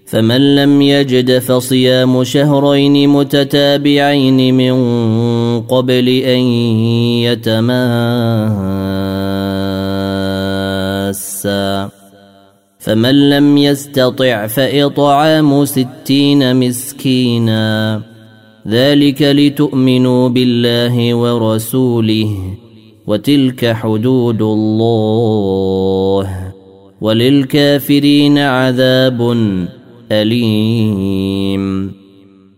فمن لم يجد فصيام شهرين متتابعين من قبل أن يتماسا فمن لم يستطع فإطعام 60 مسكينا ذلك لتؤمنوا بالله ورسوله وتلك حدود الله وللكافرين عذاب أليم.